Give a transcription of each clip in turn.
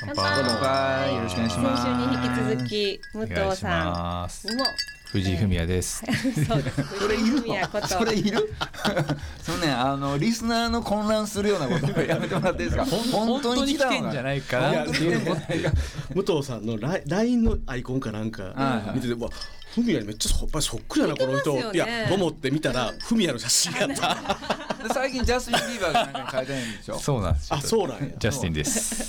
乾杯。 よろしくお願いします。 先週に引き続き武藤さんも藤井フミヤです。 そうです。藤井フミヤこと。 それいる？そのね、リスナーの混乱するようなことをやめてもらっていいですか？ 本当に来てんじゃないかなっていうの武藤さんの LINE のアイコンかなんか見てて、わ、フミヤにめっちゃやっぱりそっくりやなこの人、いやと思って見たらフミヤの写真やった。 最近ジャスティン・ビーバーがなんかに変えてないんでしょ？ そうなんですよ。 あ、そうなんや。 ジャスティンです。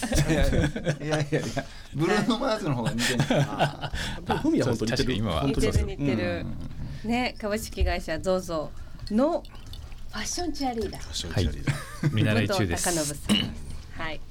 いやブルーノ・マーズの方が似てる。 フミヤ本当に似てる。 今は似てる。ね、株式会社 ZOZO のファッションチアリーダー。 はい。見習い中です。 武藤貴信さん。はい。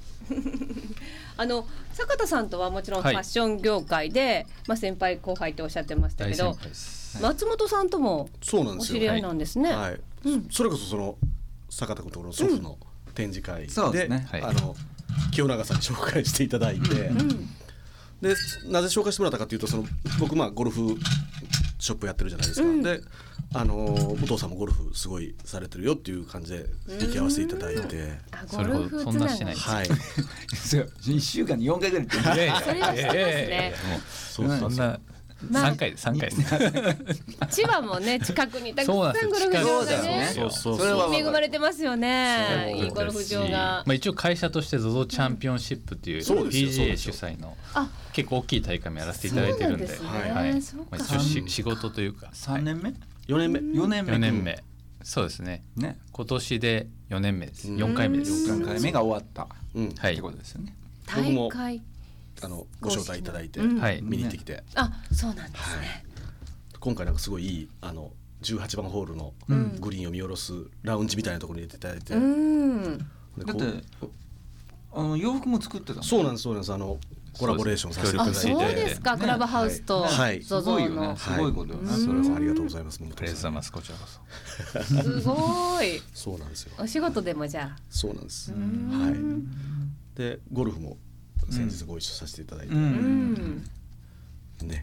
坂田さんとはもちろんファッション業界で、先輩後輩っておっしゃってましたけど、松本さんともお知り合いなんですね。 はい。それこそその坂田君ところの祖父の展示会で、清永さんに紹介していただいて、でなぜ紹介してもらったかというと、僕ゴルフショップやってるじゃないですか。で武藤さんもゴルフすごいされてるよっていう感じで引き合わせていただいて、 それほどそんなしてないです。 はい。 1週間に4回ぐらいってそれはしてますね。 そんな3回です千葉もね、近くにたくさんゴルフ場がね、それは恵まれてますよね。いいゴルフ場が。 一応会社として ZOZO チャンピオンシップっていう PGA 主催の結構大きい大会もやらせていただいてるんで、一応仕事というか。 3年目 4年目そうですね。今年で4年目です。4回目です。 4回目が終わったってことですよね。 大会ご招待いただいて見に行ってきて、 そうなんですね。 今回なんかすごいいい18番ホールのグリーンを見下ろすラウンジみたいなところに入れていただいて、 だって洋服も作ってたの？ そうなんですコラボレーションさせていただいて。 そうですか。クラブハウスと ZOZO のすごいことよね。 それはありがとうございます。 ありがとうございます。こちらこそ。 すごい。 そうなんですよ。 お仕事でもじゃあ。 そうなんです。はい。でゴルフも先日ご一緒させていただいてね。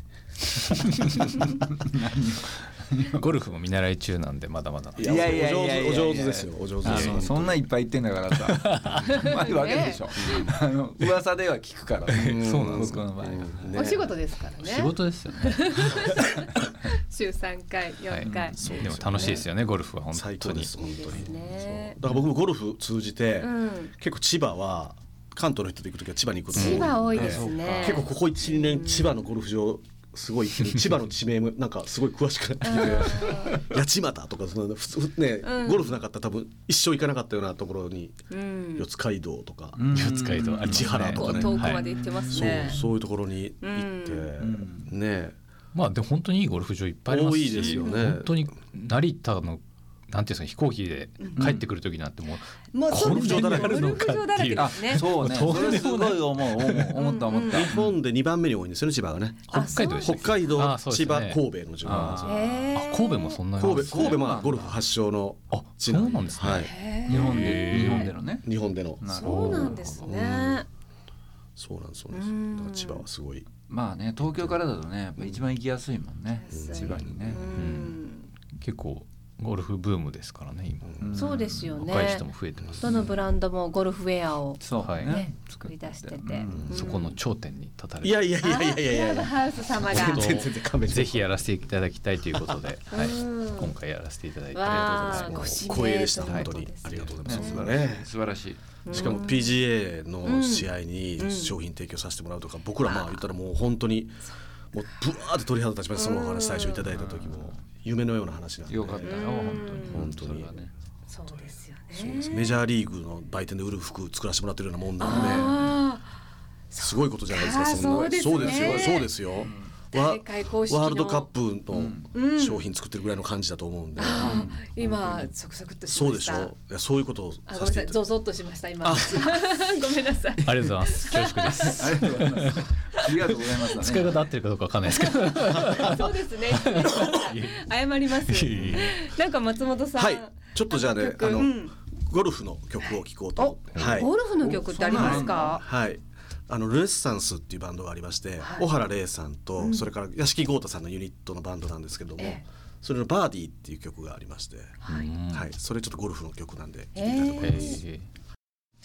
ゴルフも見習い中なんでまだまだ。 いやお上手ですよ。お上手ですよ。 そんないっぱい言ってんだからさ、まあいいわけでしょ。噂では聞くから。 そうなんですか。 お仕事ですからね。 仕事ですよね。 週3回4回。 でも楽しいですよね、ゴルフは本当に。 最高です本当に。 だから僕もゴルフ通じて結構千葉は関東の人と行くときは千葉に行くこと千葉多いですね。 結構ここ 1,2 年千葉のゴルフ場すごい千葉の地名もなんかすごい詳しくなってきて、八街とか普通ね、ゴルフなかったら多分一生行かなかったようなところに四街道とか四街道市原とかね、 遠くまで行ってますね。 そういうところに行ってね。 でも本当にいいゴルフ場いっぱいありますし、 多いですよね。 本当に成田のなんていうんですか、飛行機で帰ってくる時なんてもうゴルフ場だらけですね。 そうね。それすごい思った。 日本で2番目に多いんですよね、千葉がね。 北海道、 千葉、神戸の順番なんですよ。 神戸もそんなに。 神戸もゴルフ発祥の地なんですね。 日本でのね。 日本での。 そうなんですね。 そうなんです。だから千葉はすごい。 まあね、東京からだとね、やっぱ一番行きやすいもんね、千葉にね。 結構ゴルフブームですからね今。 そうですよね。 若い人も増えてます。 どのブランドもゴルフウェアを作り出してて、 そこの頂点に立たれて。 いやクラブハウス様がぜひやらせていただきたいということで、今回やらせていただいてありがとうございます。 光栄でした本当に。ありがとうございます。 素晴らしい。 しかも PGA の試合に商品提供させてもらうとか、僕ら言ったらもう本当にもうブワーって鳥肌立ちました。そのお話最初いただいた時も夢のような話なんで。 よかったよ本当に。 そうですよね。 そうです。メジャーリーグの売店で売る服作らせてもらってるようなもんなんで、すごいことじゃないですか。そうですよ。ワールドカップの商品作ってるぐらいの感じだと思うんで。 今ゾクゾクっとしそうでしました。 ょ。そういうことをさせていただいて。 ゾゾッとしました今。ごめんなさい。 ありがとうございます。恐縮です。 ありがとうございます。ありがとうございます。 使い方合ってるかどうかわかんないですけど。 そうですね。謝ります。なんか松本さん。 ちょっとじゃあね、ゴルフの曲を聴こうと思って。 ゴルフの曲ってありますか？ はい。ルネッサンスっていうバンドがありまして、小原玲さんとそれから屋敷豪太さんのユニットのバンドなんですけども、それのバーディーっていう曲がありまして、それちょっとゴルフの曲なんで聴いてみたいと思います。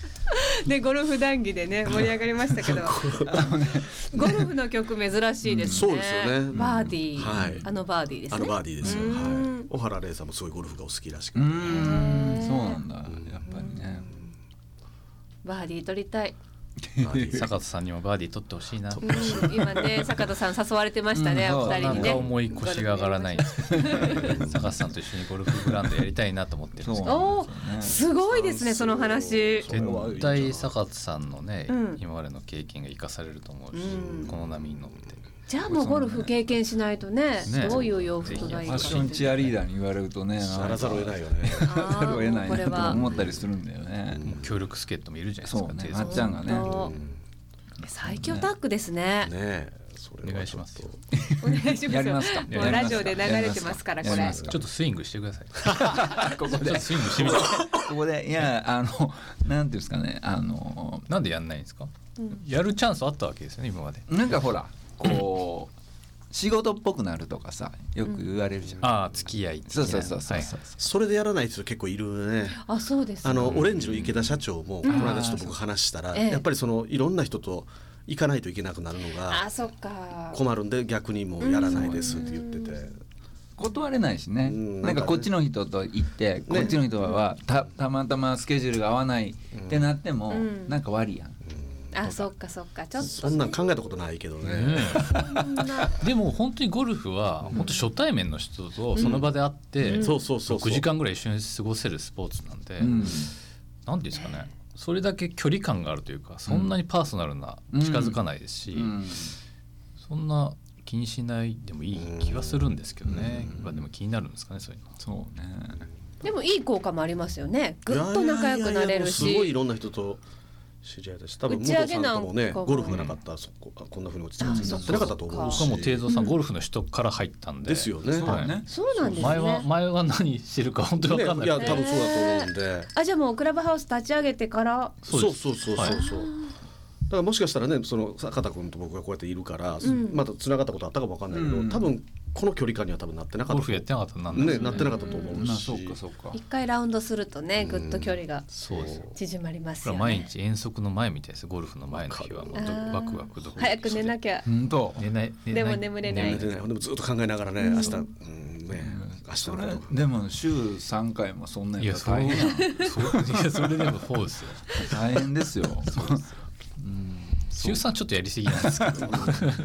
でゴルフ談義でね盛り上がりましたけどゴルフの曲珍しいですね。 そうですよね。 バーディー、 はい、 バーディーですね。 バーディーですよ。はい。小原玲さんもすごいゴルフがお好きらしくて。 そうなんだ。やっぱりね。 バーディー取りたい。 坂田さんにもバーディー取ってほしいな。 今ね坂田さん誘われてましたね、お二人にね。 なんか重い腰が上がらないんですけど坂田さんと一緒にゴルフグラウンドやりたいなと思ってるんですけど。 すごいですねその話。 絶対坂田さんのね、今までの経験が生かされると思うし、この波に乗って。 じゃあもうゴルフ経験しないとね、どういう洋服がいいか。 ファッションチアリーダーに言われるとね、 やらざるを得ないよね。 やらざるを得ないなと思ったりするんだよね。 協力助っ人もいるじゃないですか。 そうね、まっちゃんがね。 最強タッグですね。 お願いします。 お願いします。 やりますか。 もうラジオで流れてますからこれ。 ちょっとスイングしてください。ここでスイングしてみて。 ここでいやなんていうんですかねなんでやんないんですか。やるチャンスあったわけですよね今まで。 なんかほらこう。仕事っぽくなるとかさよく言われるじゃん。 ああ付き合い。 そう。 それでやらない人結構いるね。 あ、そうです。 オレンジの池田社長もこの間ちょっと僕話したらやっぱりいろんな人と行かないといけなくなるのが困るんで逆にもうやらないですって言ってて。 断れないしね。なんかこっちの人と行ってこっちの人はたまたまスケジュールが合わないってなってもなんか悪いやん。 あ、そっかちょっとそんなん考えたことないけどね。 でも本当にゴルフは本当初対面の人とその場で会って6時間ぐらい一緒に過ごせるスポーツなんで、なんですかね、それだけ距離感があるというかそんなにパーソナルな近づかないですし、そんな気にしないでもいい気はするんですけどね。でも気になるんですかねそういうの。 そうね。 でもいい効果もありますよね。ぐっと仲良くなれるし。 すごいいろんな人と知り合いだし、多分武藤さんともねゴルフがなかったらこんな風に落ちてなかったと思うし。 しかも定蔵さんゴルフの人から入ったんで。 ですよね。 そうなんですね。 前は何してるか本当に分かんない。 いや多分そうだと思うんで。 じゃあもうクラブハウス立ち上げてから。 そう。だからもしかしたらね坂田君と僕がこうやっているからまた繋がったことあったかも分かんないけど、多分この距離感には多分なってなかった。 ゴルフやってなかったなってなかったと思うし。 そうか。 一回ラウンドするとねぐっと距離が縮まりますよね。 毎日遠足の前みたいです。ゴルフの前の日はもうワクワク早く寝なきゃ。 寝ない。 でも眠れない。 でもずっと考えながらね明日でも週3回もそんなに大変やん。 それでもそうですよ。 大変ですよ。 週3ちょっとやりすぎなんですけど。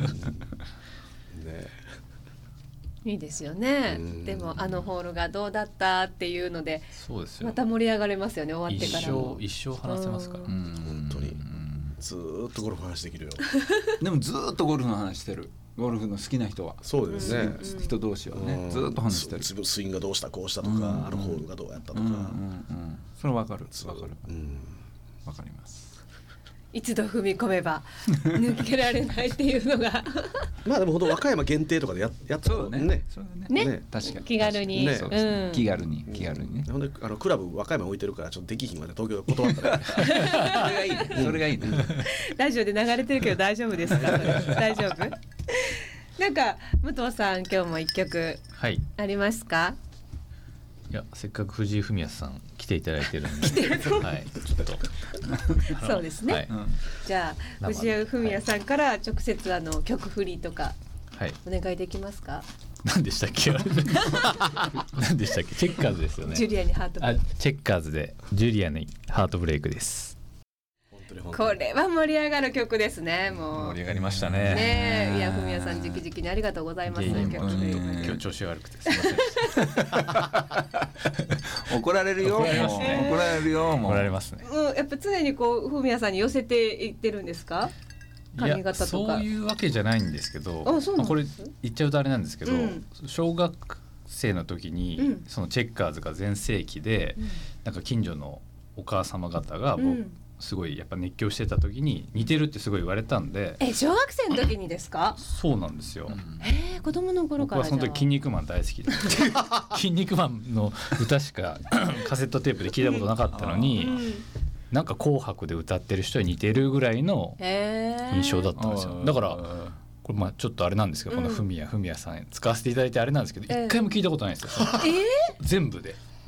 いいですよね。でもホールがどうだったっていうのでまた盛り上がれますよね。終わってから一生話せますから。 本当にずっとゴルフの話できるよ。 でもずっとゴルフの話してる。ゴルフの好きな人はそうですね。 人同士はねずっと話してる。 スイングがどうしたこうしたとかホールがどうやったとか。 それ分かる。分かります。 一度踏み込めば抜けられないっていうのがまあでも本当和歌山限定とかでやったのね。 ね、 確かに気軽に気軽にね。 ほんでクラブ和歌山置いてるからちょっとできひんまで東京で断ったらそれがいいね。 ラジオで流れてるけど大丈夫ですか。大丈夫。なんか武藤さん今日も一曲ありますか。 いやせっかく藤井フミヤさん来ていただいてるんで、ちょっとそうですね。じゃあ藤井フミヤさんから直接曲振りとかお願いできますか。 何でしたっけ。何でしたっけ。チェッカーズですよね。 ジュリアにハートブレイク。 チェッカーズでジュリアにハートブレイクです。 これは盛り上がる曲ですね。もう盛り上がりましたね。 いやフミヤさん直々にありがとうございます。 今日調子悪くてすみません。怒られるよ。怒られるよ。 怒られますね。 やっぱ常にフミヤさんに寄せていってるんですか。髪型とか。 そういうわけじじゃないんですけど、これ言っちゃうとあれなんですけど、小学生の時にそのチェッカーズが全盛期で、なんか近所のお母様方がすごいやっぱ熱狂してた時に似てるってすごい言われたんで。 小学生の時にですか。 そうなんですよ。 子供の頃から。 僕はその時筋肉マン大好きで筋肉マンの歌しかカセットテープで聞いたことなかったのに、なんか紅白で歌ってる人に似てるぐらいの印象だったんですよ。だからこれちょっとあれなんですけど、このフミヤさん使わせていただいてあれなんですけど、一回も聞いたことないんですよ。全部で。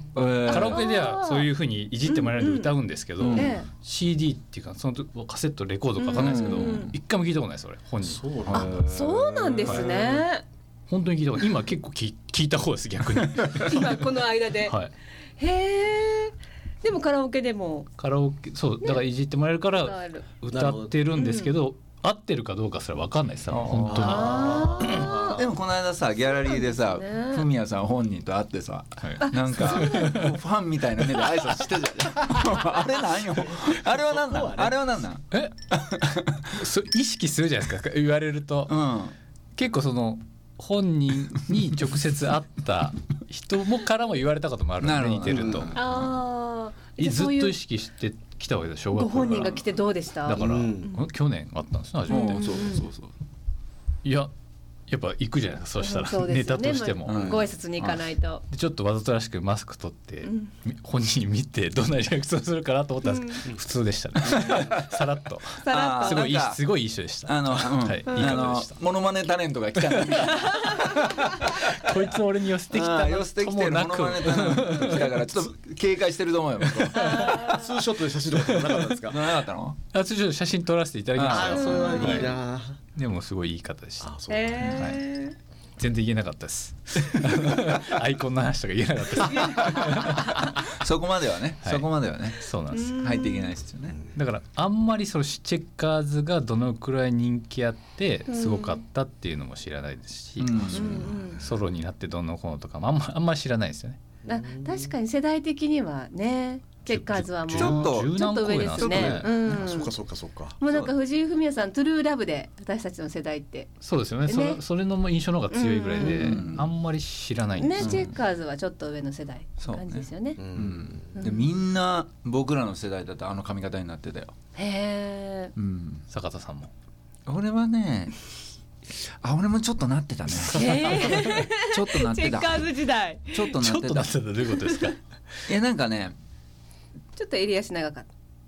カラオケではそういう風にいじってもらえるんで歌うんですけど、CD っていうかそのカセットレコードか分かんないですけど、一回も聞いたことないですそれ本人。 そうなんですね。 本当に聞いたこと今結構聞いた方です逆に今この間で。へえ。でもカラオケでもそうだからいじってもらえるから歌ってるんですけど、合ってるかどうかすら分かんないです本当に。 でもこの間さギャラリーでさフミヤさん本人と会ってさ、なんかファンみたいな目で挨拶してたじゃんあれなんよ。あれはなんなん、あれはなんなん。 意識するじゃないですか言われると、結構その本人に直接会った人もからも言われたこともあるんで似てると。ずっと意識してきたわけで小学校から。 ご本人が来てどうでした？ だから去年あったんですね初めて。いややっぱ行くじゃないですか、そうしたらネタとしてもご挨拶に行かないと。 ちょっとわざとらしくマスク取って本人見てどんなリアクションするかなと思ったんですけど普通でしたねさらっとすごいいい人でした。いい方でした。 モノマネタレントが来たこいつ俺に寄せてきた寄せてきてモノマネタレント来たからちょっと警戒してると思うよ。 ツーショットで写真とかなかったんですか？ なかったの？ ツーショットで写真撮らせていただきましたよ。 それはいいな。 でもすごいいい方でした。全然言えなかったですアイコンの話とか言えなかったですそこまではね、そこまではね、 そうなんです。 入っていけないですよね。 だからあんまりそのチェッカーズがどのくらい人気あってすごかったっていうのも知らないですし、ソロになってどんなこのとかもあんまり知らないですよね。 確かに世代的にはね、チェッカーズはもうちょっと上ですね。 そうか。 もうなんか藤井フミヤさんトゥルーラブで私たちの世代ってそうですよね。それの印象の方が強いぐらいであんまり知らないんですね。チェッカーズはちょっと上の世代感じですよね。 でみんな僕らの世代だとあの髪型になってたよ。 へえ。 坂田さんも。 俺はね、俺もちょっとなってたね。ちょっとなってた。 チェッカーズ時代。 ちょっとなってた。どういうことですか？ なんかね。 ちょっと襟足長かった。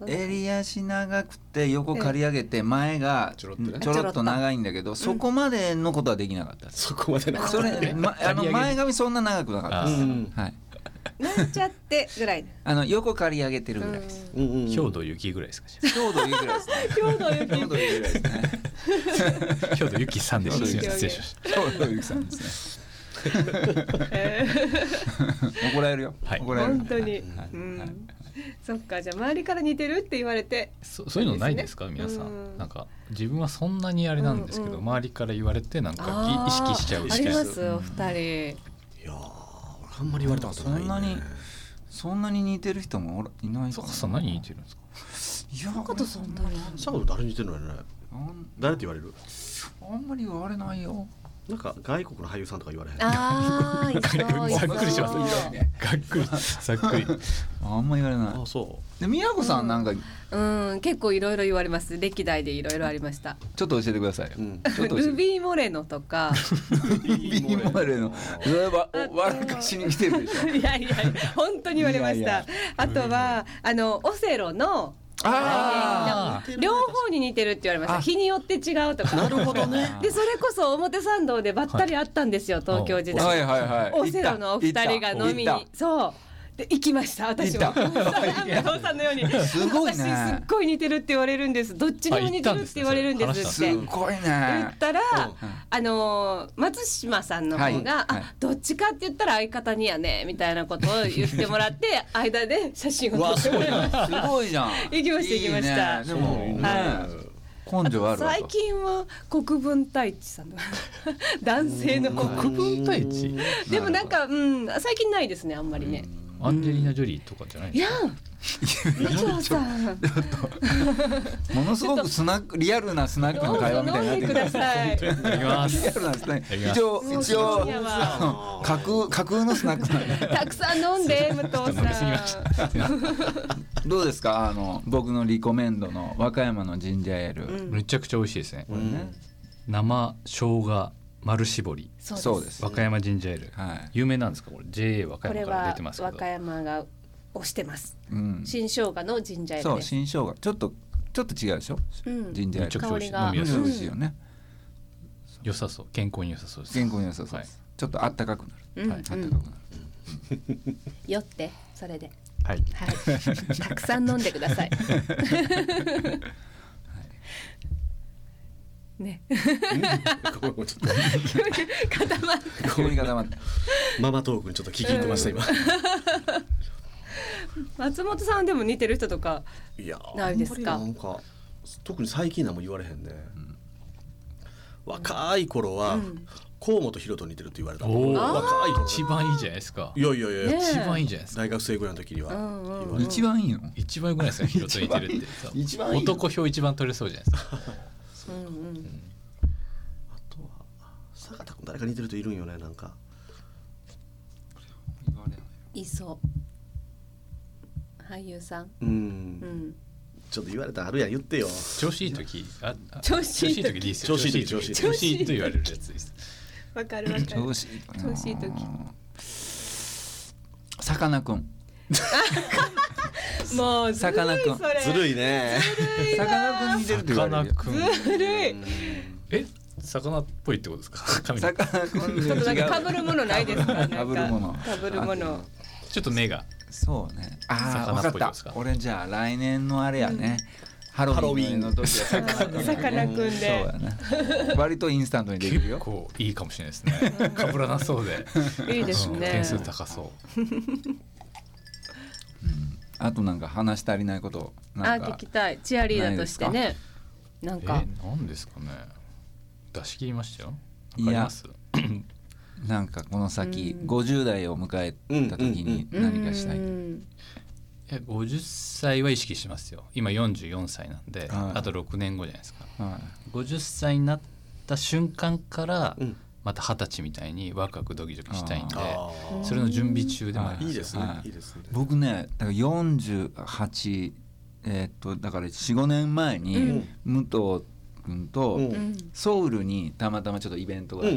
襟足長くて横刈り上げて前がちょろっと長いんだけど、そこまでのことはできなかった。 そこまでのそれ前髪そんな長くなかったです。 なんちゃってぐらい。 横刈り上げてるぐらいです。 兵藤由紀ぐらいですか？ 兵藤由紀ぐらいですね。兵藤由紀ぐらいですね。 兵藤由紀さんです。失礼しました。 兵藤由紀さんですね。怒られるよ。怒られる。 本当に。そっか、じゃあ周りから似てるって言われて、 そういうのないですか皆さん。なんか自分はそんなにあれなんですけど、周りから言われてなんか意識しちゃう。 ありますお二人。 いやあんまり言われたことないね。 そんなに似てる人もいないかな。 さん何似てるんですか？ 坂田さん誰？ 坂田誰似てるのよね。誰って言われる？ あんまり言われないよ。 なんか外国の俳優さんとか言われへん。 ざっくりしますね。ざっくり。 あんま言われない。 そう。 で宮子さんなんか結構いろいろ言われます。歴代でいろいろありました。 ちょっと教えてくださいよ。 ルビー・モレノとか。 ルビー・モレノ。それは笑かしに来てるでしょ。 いや本当に言われました。あとはオセロの両方に似てるって言われました。日によって違うとか。 なるほどね。 でそれこそ表参道でばったりあったんですよ、東京時代。オセロのお二人が飲みに。そうで行きました。私もさんのようにすごいね。 私すっごい似てるって言われるんです。どっちにも似てるって言われるんですって。 すごいね。 言ったら松島さんの方がどっちかって言ったら相方にやねみたいなことを言ってもらって間で写真を撮ってもらいました。 すごいじゃん。 行きました。 でも根性ある。 最近は国分太一さんの男性の国分太一。 でもなんか最近ないですね、あんまりね。 アンジェリーナ・ジョリーとかじゃないですか？ ものすごくリアルなスナックの会話みたいになってる。リアルなスナック。一応架空のスナックなんで。 たくさん飲んで武藤さん。どうですか僕のリコメンドの和歌山のジンジャーエール。 めちゃくちゃ美味しいですね。生生姜丸絞り。 そうです。 和歌山ジンジャーエール。有名なんですかこれ？ JA 和歌山から出てますけど。 これは和歌山が推してます。新生姜のジンジャーエールです。 そう、新生姜ちょっと違うでしょ。ジンジャーエール香りが美味しいよね。良さそう。健康に良さそうです。 健康に良さそうです。ちょっとあったかくなる。あったかくなる。 酔ってそれではい、 はい、たくさん飲んでくださいね固まったママトークにちょっと聞き入ってました、今松本さんでも似てる人とかないですか？ なんか特に最近何も言われへんね、若い頃は、河本大翔に似てると言われた。若い頃一番いいじゃないですか。 いやいやいや、 一番いいじゃないですか。 大学生ぐらいの時には、 一番いいの？ 一番よくないですか？大翔に似てるって一番いい男票一番取れそうじゃないですか。 あとは坂田君誰か似てる人いるんよね、なんかいそう俳優さん。 ちょっと言われたらあるやん、言ってよ。 調子いい時、 調子いい時でいいですよ。調子いいと言われるやつです。 わかる。調子いい時。 さかなクン。 もうさかなクン。 ずるいね。 さかなクン似てるって言われる。 ずるい。 魚っぽいってことですか？ さかなクン。 ちょっとなんか被るものないですか？ 被るもの。 被るもの。 ちょっと目が。 そうね。分かった。俺じゃあ来年のあれやね。ハロウィンの時はさかなクンで。そうやな。割とインスタントにできるよ。 結構いいかもしれないですね。かぶらなそうで。 いいですね。 点数高そう。 あとなんか話し足りないこと聞きたい。チアリーダーとしてね。なんか。 なんですかね。出し切りましたよ。 いや。なんかこの先50代を迎えた時に何かしたい。 50歳は意識しますよ。今44歳なんで、あと6年後じゃないですか。50歳になった瞬間からまた20歳みたいにワクワクドキドキしたいんで、それの準備中でもあります。 いいですね。いいですね。 僕ね、だから48だから 4,5 年前に武藤君とソウルにたまたまちょっとイベントがあって、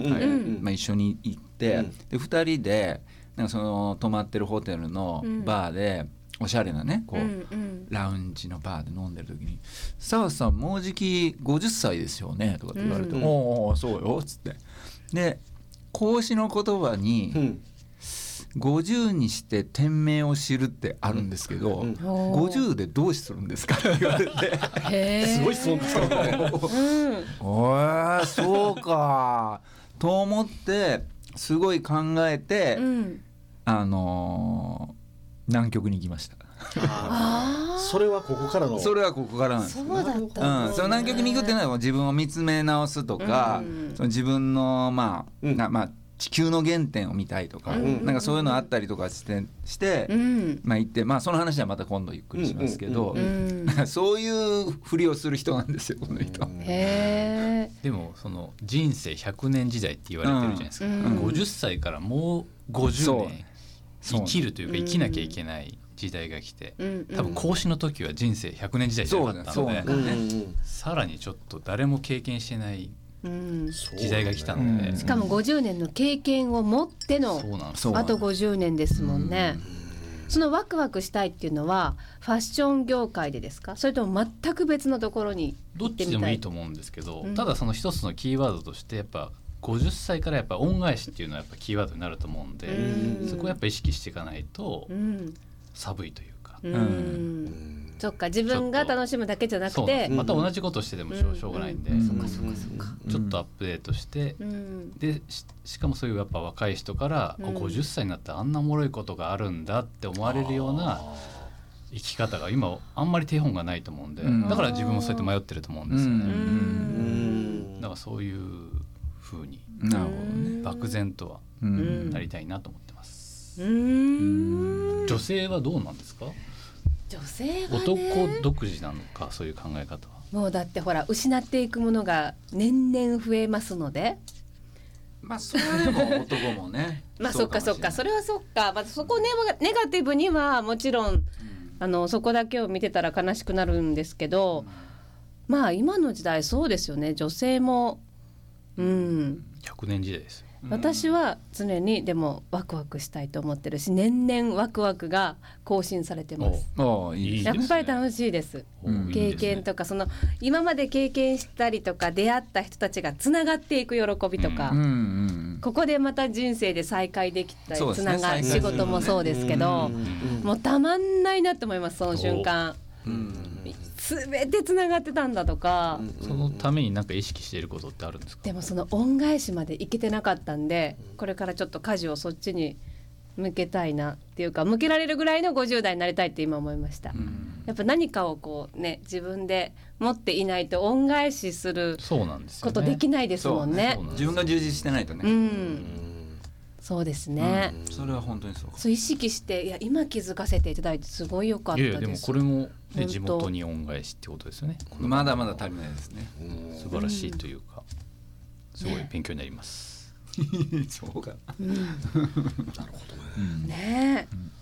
一緒に行って、で2人でなんかその泊まってるホテルのバーでおしゃれなねこうラウンジのバーで飲んでる時に「澤さんもうじき50歳ですよね」とかって言われて「おおそうよ」っつって、で孔子の言葉に50にして天命を知るってあるんですけど、50でどうするんですかって言われてすごい質問ですね。 そうかと思ってすごい考えて、南極に行きました。 それはここからの。 それはここからなんです。 そうだったんですね。 その南極に行くっていうのは自分を見つめ直すとか、その自分の地球の原点を見たいとか、なんかそういうのあったりとかして、行って、その話はまた今度ゆっくりしますけど、そういうふりをする人なんですよこの人。 でもその人生100年時代って言われてるじゃないですか。50歳からもう50年生きるというか生きなきゃいけない時代が来て、多分孔子の時は人生100年時代じゃなかったので、さらにちょっと誰も経験してない時代が来たので、 しかも50年の経験を持ってのあと50年ですもんね。そのワクワクしたいっていうのはファッション業界でですか？それとも全く別のところに行ってみたい？どっちでもいいと思うんですけど、ただその一つのキーワードとしてやっぱ50歳からやっぱ恩返しっていうのはやっぱキーワードになると思うんで、そこをやっぱ意識していかないと寒いというか。 そっか、自分が楽しむだけじゃなくてまた同じことしてでもしょうがないんで、ちょっとアップデートして、で しかもそういうやっぱ若い人から、50歳になったらあんなおもろいことがあるんだって思われるような生き方が今あんまり手本がないと思うんで、だから自分もそうやって迷ってると思うんですよね。だからそういう風に漠然とはなりたいなと思ってます。女性はどうなんですか？ 女性はね、 男独自なのか、そういう考え方は。 もうだってほら失っていくものが年々増えますので、 それでも男もねそっかそれはそっか、そこネガティブにはもちろん、そこだけを見てたら悲しくなるんですけど、今の時代そうですよね。女性も 100年時代ですよ。 私は常にでもワクワクしたいと思ってるし、年々ワクワクが更新されてます。やっぱり楽しいです。経験とかその今まで経験したりとか出会った人たちがつながっていく喜びとか、 ここでまた人生で再会できたりつながる仕事もそうですけど、もうたまんないなと思います。その瞬間全てつながってたんだとか、 そのために何か意識していることってあるんですか？ でもその恩返しまでいけてなかったんで、これからちょっと舵をそっちに向けたいなっていうか、向けられるぐらいの50代になりたいって今思いました。やっぱ何かをこうね、自分で持っていないと恩返しすることできないですもんね。 自分が充実してないとね。 そうですね、 それは本当にそう。 そう意識して、いや今気づかせていただいてすごい良かったです。 いやでもこれも、ね、地元に恩返しってことですよね。 まだまだ足りないですね。 素晴らしいというか、すごい勉強になります。 そうか。 なるほどね。